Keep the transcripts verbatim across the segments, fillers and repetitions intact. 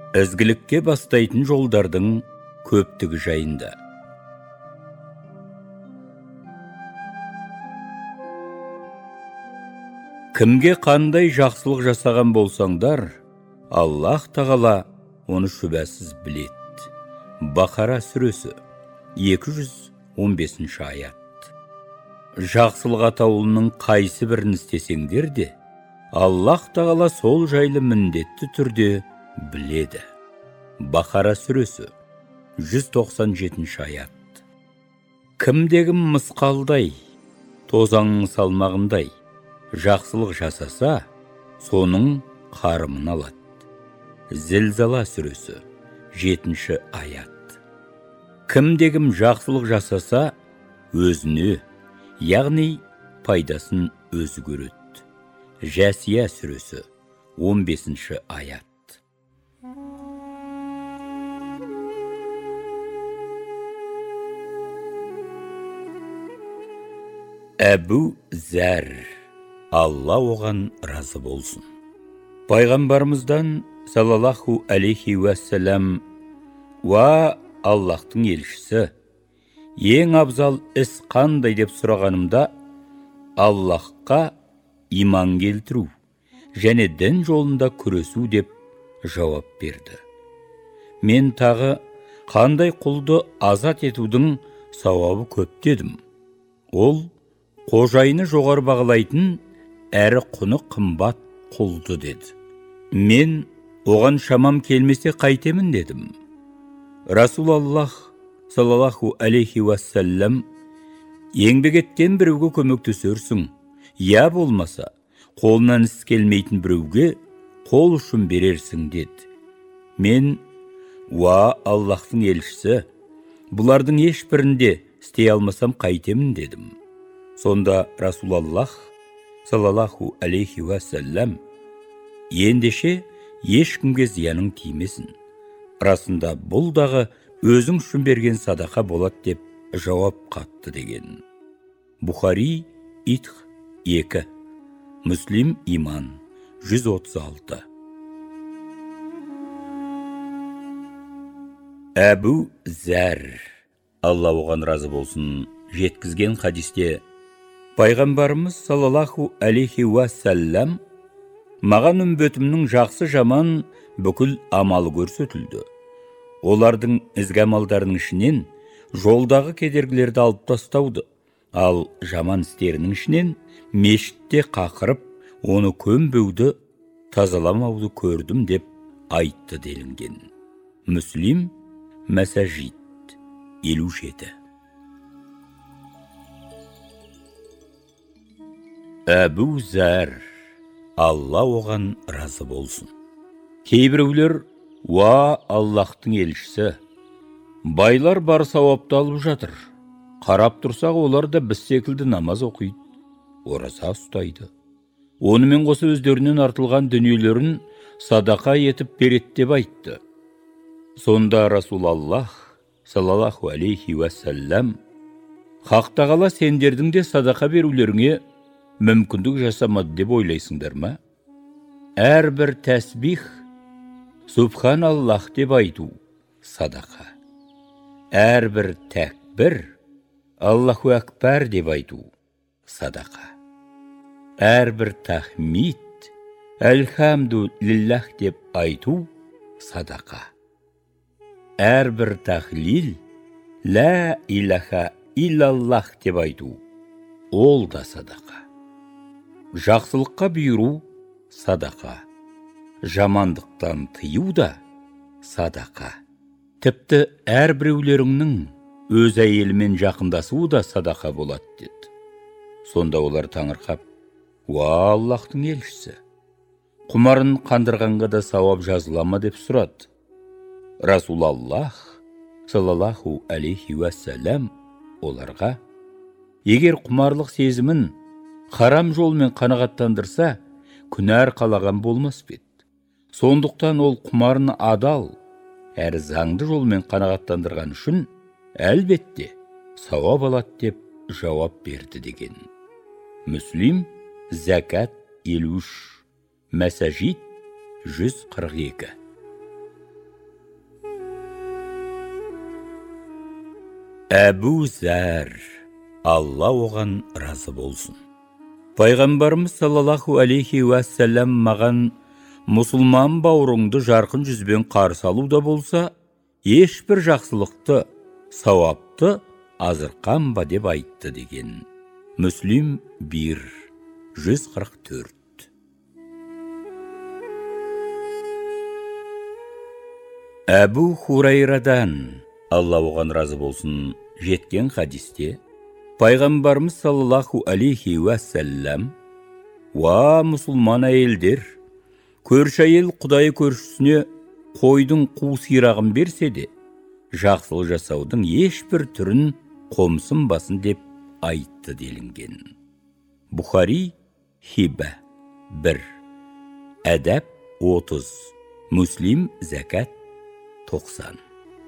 Ізгілікке бастайтын жолдардың көптігі жайында. Кімге қандай жақсылық жасаған болсаңдар, Аллах тағала оны шүбәсіз біледі. Бақара сүресі екі жүз он бесінші аят. Жақсылық атаулының қайсы бірін істесеңдер де, Аллах тағала сол жайлы міндетті түрде біледі. Бақара сүресі жүз тоқсан жетінші аят. Кімдегім мысқалдай, тозаңның салмағындай жақсылық жасаса, соның қарымын алады. Зілзала сүресі жетінші аят. Кімдегім жақсылық жасаса, өзіне, яғни пайдасын өзі көреді. Жәсия сүресі он бесінші аят. Әбу Зәр, Алла оған разы болсын. Пайғамбарымыздан саллаллаху алейхи уәссәләм: «Уа Аллахтың елшісі, ең абзал іс қандай?» деп сұрағанымда, Аллахқа иман келтіру және дін жолында күресу деп жауап берді. Мен тағы қандай құлды азат етудің сауабы көп дедім. Ол қожайыны жоғары бағалайтын әрі құны қымбат құлды деді. Мен оған шамам келмесе қайтемін дедім. Расулаллах саллаллаху алейхи уассалам: еңбек еткен біреуге көмектесерсің, я болмаса қолынан іс келмейтін біреуге қол ұшын берерсің деді. Мен: уа Аллахтың елшісі, бұлардың ешбірінде істей алмасам қайтемін дедім. Сонда Расулаллах саллаллаху алейхи уассалам: ендеше ешкімге зияның тимесін. Расында бұл дағы өзің үшін берген садақа болады деп жауап қатты деген. Бухари Итх екі, Муслим Иман жүз отыз алты. Әбу Зәр, Алла оған разы болсын, жеткізген хадисте Пайғамбарымыз саллаллаху алейхи уассалам: маған үмбетімнің жақсы жаман бүкіл амалы көрсетілді. Олардың ізгі амалдарының ішінен жолдағы кедергілерді алып тастауды, ал жаман істерінің ішінен мешітте қақырып, оны көмбеуді, тазаламауды көрдім деп айтты делінген. Муслим Мәсәжид елу жеті. Әбу Зәр, Алла оған разы болсын. Кейбіреулер: уа Аллахтың елшісі, байлар бар сауапты алып жатыр. Қарап тұрсақ, олар да біз секілді намаз оқиды, ораза ұстайды. Онымен қоса өздерінен артылған дүниелерін садақа етіп береді деп айтты. Сонда Расулаллах саллаллаху алейхи уассалам: хақ тағала сендердің де садақа берулеріңе мүмкіндік жасамады деп ойлайсыңдар ма? Әрбір тәсбих Субханаллах деп айту садақа. Әрбір тәкбір Аллаху әкбар деп айту садақа. Әрбір тахмид Әлхамду лиллах деп айту садақа. Әрбір тахлил Ла илаха иллаллах деп айту, ол да садақа. Жақсылыққа бұйыру садақа, жамандықтан тыю да садақа. Тіпті әрбіреулеріңнің өз әйелімен жақындасуы да садақа болады деді. Сонда олар таңырқап: уа Аллахтың елшісі, құмарын қандырғанға да сауап жазылама деп сұрады. Расулаллах саллаллаху алейхи уассалам оларға: егер құмарлық сезімін харам жолмен қанағаттандырса, күнәр қалаған болмас бет. Сондықтан ол құмарын адал, әрі заңды жолмен қанағаттандырған үшін әлбетте сауап алады деп жауап берді деген. Муслим Закат елу үш, Мәсәжид жүз қырық екі. Әбу Зәр, Алла оған разы болсын. Пайғамбарымыз саллаллаху алейхи уәссәләм маған мұсылман бауырыңды жарқын жүзбен қарсы алуда болса, ешбір жақсылықты, сауапты азырқанба деп айтты деген. Мүслим бір, жүз қырық төрт. Әбу Хурайрадан, Алла оған разы болсын, жеткен хадисте, Пайғамбарымыз саллаллаху алейхи уәссәләм: «Уа мұсылман әйелдер, көрші әйел құдай көршісіне қойдың қу сирағын берсе де, жақсылық жасаудың ешбір түрін қомсынбасын» деп айтты делінген. Бухари хиба бір, әдәп отыз, Мүслим зәкат тоқсан.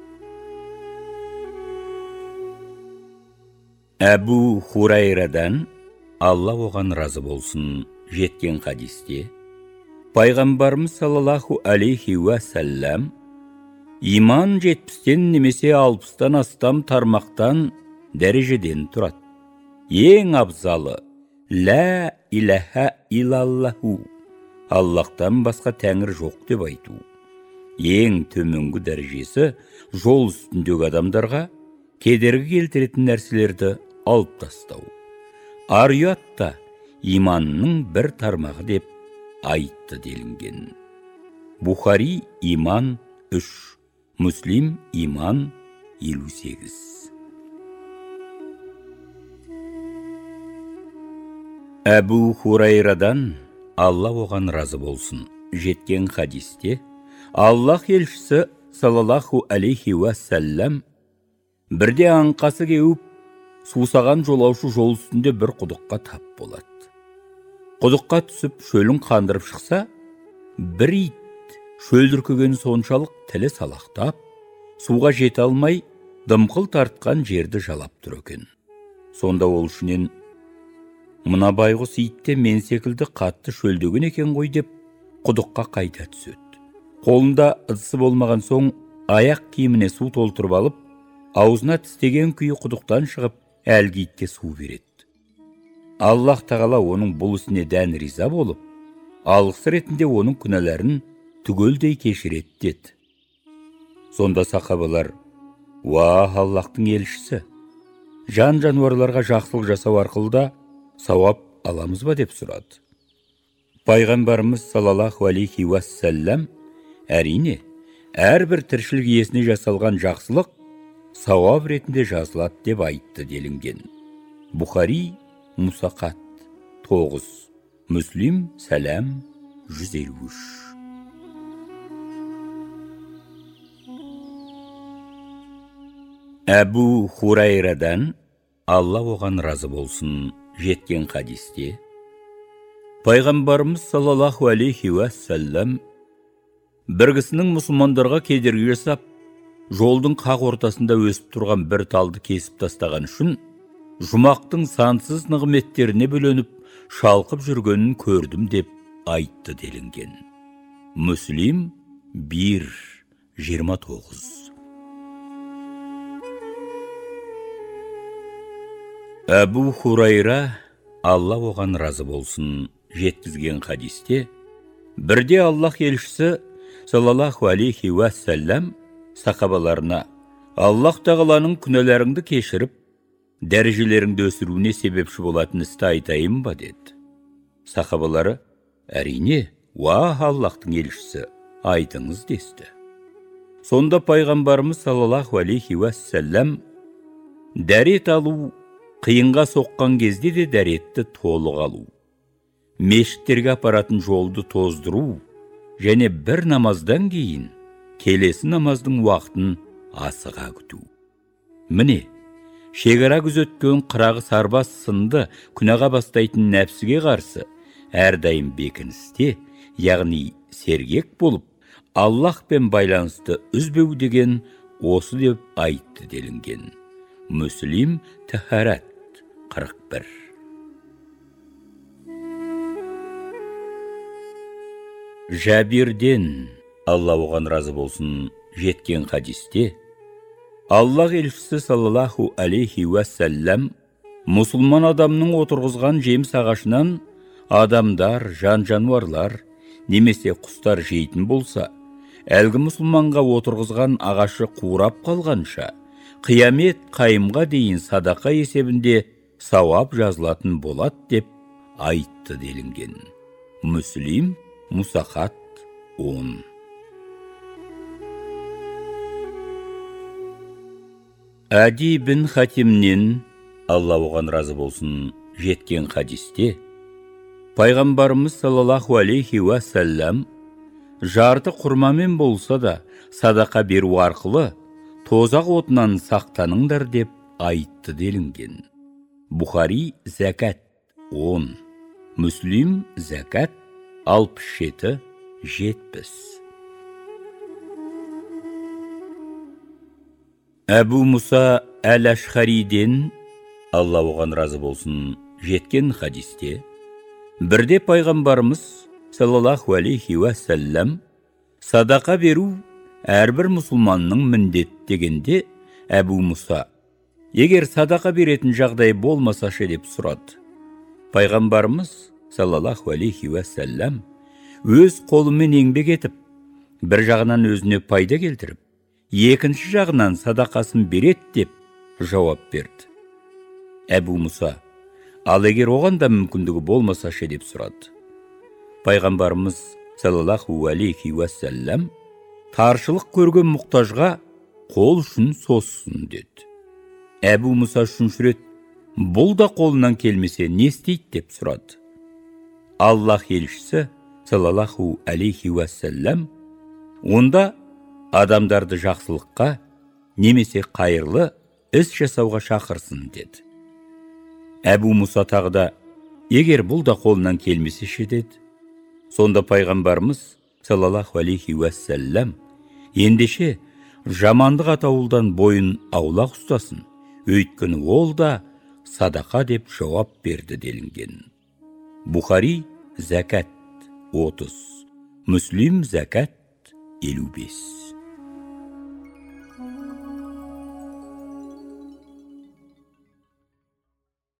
Әбу Хурайрадан, Алла оған разы болсын, жеткен хадисте, Пайғамбарымыз саллаллаху алейхи уәссәләм: «Иман жетпістен немесе алпыстан астам тармақтан дәрежеден тұрады. Ең абзалы лә иләһә илаллаху, Аллахтан басқа тәңір жоқ деп айту. Ең төменгі дәрежесі жол үстіндегі адамдарға кедергі келтіретін нәрселерді алып тастау. Ар-ұят та иманның бір тармағы деп айтты делінген. Бухари иман үш, Мүслим иман елу сегіз. Әбу Хурайрадан, Алла оған разы болсын, жеткен хадисте, Аллах елшісі саллаллаху алейхи уәссәләм бірде аңқасы кеуіп, сусаған жолаушы жол үстінде бір құдыққа тап болады. Құдыққа түсіп, шөлін қандырып шықса, бір ит шөлдіркіген соншалық тілі салақтап, суға жете алмай, дымқыл тартқан жерді жалап тұр екен. Сонда ол ішінен: «Мына байғұс итте мен секілді қатты шөлдеген екен ғой» деп құдыққа қайта түседі. Қолында ыдысы болмаған соң, аяқ киіміне су толтырып алып, аузына тістеген күйі құдықтан шығып, әлгі итке су береді. Аллах тағала оның бұл ісіне дән риза болып, алғыс ретінде оның күнәләрін түгелдей кешіреді деді. Сонда сахабалар: «Уа Аллахтың елшісі, жан жануарларға жақсылық жасау арқылы да сауап аламыз ба?» деп сұрады. Пайғамбарымыз саллаллаху алейхи уәссәләм: «Әрине, әрбір тіршілік иесіне жасалған жақсылық сауап ретінде жазылады» деп айтты делінген. Бухари Мусақат тоғыз, Мүслим Сәләм жүз елу үш. Әбу Хурайрадан, Алла оған разы болсын, жеткен хадисте, Пайғамбарымыз саллаллаху алейхи уәссәләм бір кісінің мұсылмандарға кедергі жасап, жолдың қақ ортасында өсіп тұрған бір талды кесіп тастаған үшін жұмақтың сансыз нығметтеріне бөленіп шалқып жүргенін көрдім деп айтты делінген. Мүслим бір, жиырма тоғыз. Әбу Хурайра, Алла оған разы болсын, жеткізген хадисте, бірде Аллах елшісі саллаллаху алейхи уәссәләм сахабаларына: «Аллах тағаланың күнәларыңды кешіріп, дәрежелеріңді өсіруіне себепші болатын істі айтайын ба?» деді. Сахабалары: «Әрине, уа Аллахтың елшісі, айтыңыз» десті. Сонда Пайғамбарымыз саллаллаху алейхи уәссәләм: «Дәрет алу, қиынға соққан кезде де дәретті толық алу, мешіттерге апаратын жолды тоздыру, және бір намаздан кейін келесі намаздың уақытын асыға күту. Міне, шекара күзеткен қырағы сарбас сынды күнәға бастайтын нәпсіге қарсы әрдайым бекіністе, яғни сергек болып, Аллахпен байланысты үзбеу деген осы деп айтты делінген. Мүслим Тахарат қырық бір. Жәбирден, Алла оған разы болсын, жеткен хадисте, Аллах елшісі саллаллаху алейхи уассалям мұсылман адамның отырғызған жеміс ағашынан адамдар, жан-жануарлар, немесе құстар жейтін болса, әлгі мұсылманға отырғызған ағашы қурап қалғанша, қиямет қайымға дейін садақа есебінде сауап жазылатын болады деп айтты делінген. Мүслим, Мұсақат он. Ади бин Хатимнен, Алла оған разы болсын, жеткен хадисте, пайғамбарымыз саллаллаху алейхи уассалям жарты құрмамен болса да садақа беру арқылы тозақ отынан сақтаныңдар деп айтты делінген. Бұхари зәкат он, Мүслим зәкат алпыс жеті жетпіс. Әбу Мұса әл-Ашхариден, Алла оған разы болсын, жеткен хадисте, бірде пайғамбарымыз саллаллаху алейхи уассалям садақа беру әрбір мұсылманның міндет дегенде, Әбу Мұса, егер садақа беретін жағдай болмаса ше деп сұрады. Пайғамбарымыз саллаллаху алейхи уассалям өз қолымен еңбек етіп, бір жағынан өзіне пайда келтіріп, екінші жағынан садақасын берет деп жауап берді. Әбу Мұса, ал егер оған да мүмкіндігі болмаса ше деп сұрады. Пайғамбарымыз саллаллаху алейхи уассалям таршылық көрген мұқтажға қол ұшын созсын деді. Әбу Мұса үшінші рет, бұл да қолынан келмесе не істейді деп сұрады. Аллах елшісі саллаллаху алейхи уассалям онда адамдарды жақсылыққа немесе қайырлы іс жасауға шақырсын деді. Әбу Мұса тағы да, егер бұл да қолынан келмесе ше деді. Сонда пайғамбарымыз саллаллаху алейхи уассалям ендеше жамандық атаулдан бойын аулақ ұстасын, өйткені ол да садақа деп жауап берді делінген. Бұхари зәкат отыз, Мүслим зәкат елу бес.